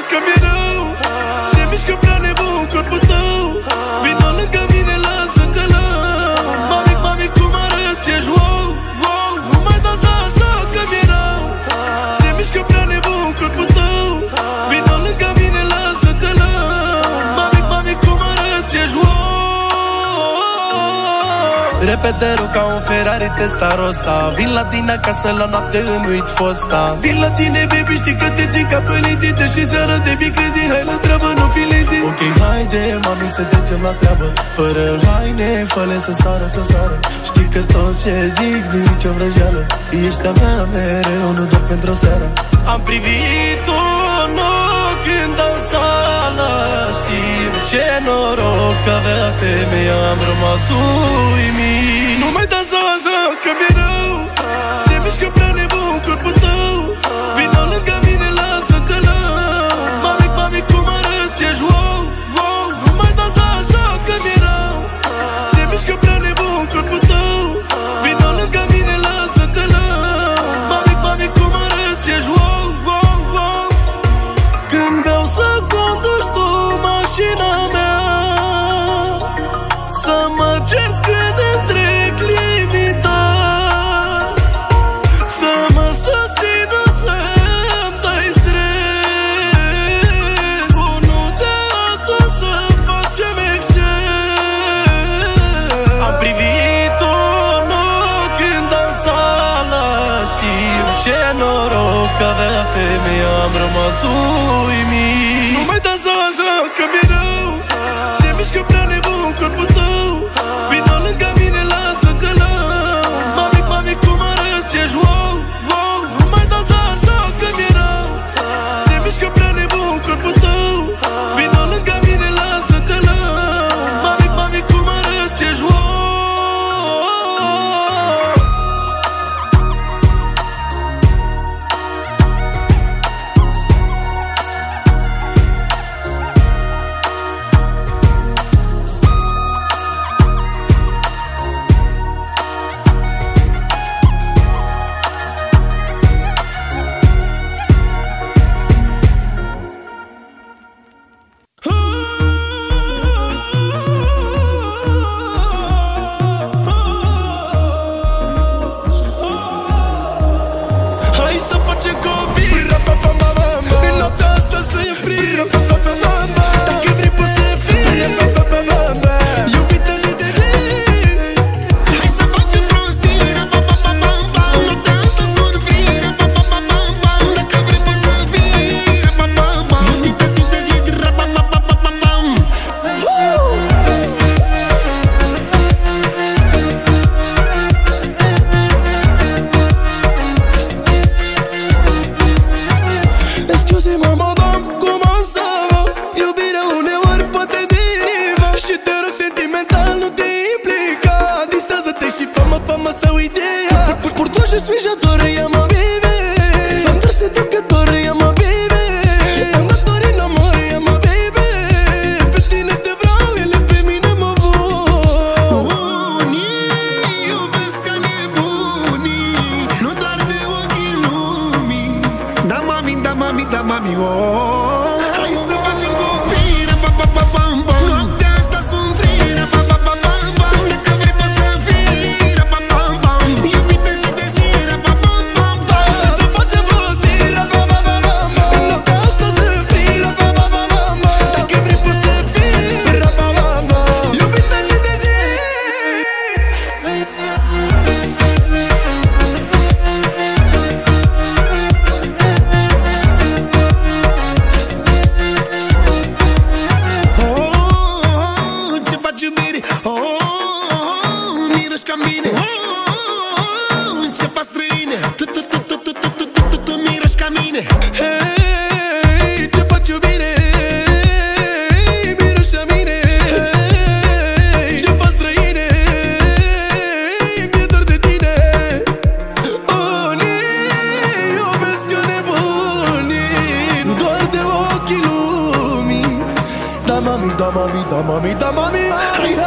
că mi-e rău. Se mișcă prea nebun corpul tău. Vino lângă mine, lasă-te lău. Mami, mami, cum arăți, ești wow, wow. Nu mai dansa așa că mi-e rău. Se mișcă prea nebun corpul tău. Vino lângă mine, lasă-te lău. Mami, mami, cum arăți, ești wow. Repederul ca un Ferrari Testarossa. Vin la tine acasă la noapte, îmi uit fosta. Vin la tine, baby, știi că te țin ca pe litită. Și seara devii crezi, hai la treabă, nu fi lazy. Ok, haide, mami, să trecem la treabă. Fără haine, fă-le să sară, să sară. Știi că tot ce zic, nici o vrăjeală. Ești a mea mereu, nu doar pentru o seară. Am privit-o în ochi când dansala. Și ce noroc că avea femeia, am rămas uimit. Nu mai dansa așa că mi-e rău. Se mișcă prea nebun corpul tău. Vino lângă mine, lasă-te lău. Mami, mami, cum arăți, ești wow, wow. Nu mai dansa așa că mi-e rău. Se mișcă prea nebun corpul tău. Vino lângă mine, lasă-te lău. Mami, mami, cum arăți, ești wow, wow, wow. Când vreau să conduci tu mașina mea, să mă cerți când întrec limita, să mă susțină să-mi dai stres. Unul de altul să facem exces. Am privit-o în ochi când dansala. Și ce noroc că avea femeia, am rămas uimit. Nu mai dansa așa că mi-e rău. Se mișcă prea nebun corpul tău. Vino lângă mine, lasă-te lău. Mami, mami, cum arăți, ești wow, wow. Nu mai dansa așa că mi-e rău. Se mișcă prea nebun corpul tău. Vino lângă mine, lasă-te lău. Mami, mami, cum arăți, ești wow. Hai să facem copii. Din noaptea asta să e free. Dacă vrei poți să fii iubită zi de zi. Hai să facem prostii. Noaptea asta sunt free. Dacă vrei poți să fii iubită zi de zi. Excuse-mă, madame, cum ça va? Iubirea uneori poate deriva. Și te rog sentimental, nu te implica. Distrează-te și fă-mă să uite ea. Pour toi je suis j'adore, ea mă baby. Femme de seducătoare, ea mă baby. Am dat în amor, ea mă baby. Pe tine te vreau, ele pe mine mă vor. Unii iubesc ca nebunii, nu doar de ochii lumii. Da mami, da mami, da mami, oh. Hai să facem copii. Noaptea asta sunt free. Dacă vrei poți să fii iubită zi de zi. Hai să facem prostii. Noaptea asta sunt free. Dacă vrei poți să fii iubită zi de zi. Ce faci iubire? Miroși ca mine. Ce faci străine? Tu miroși ca mine. Hey, ce faci iubire? Miroși ca mine. Hey, ce faci străine? Mi-e dor de tine. Unii iubesc ca nebunii, nu doar de ochii lumii. Da mami, da mami, da mami, da mami. Hai